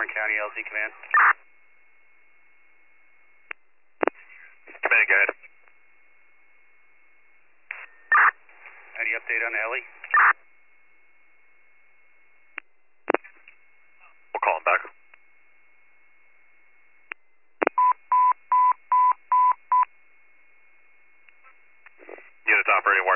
Warren County LZ Command. Command, go ahead. Any update on Ellie? We'll call him back. Units operating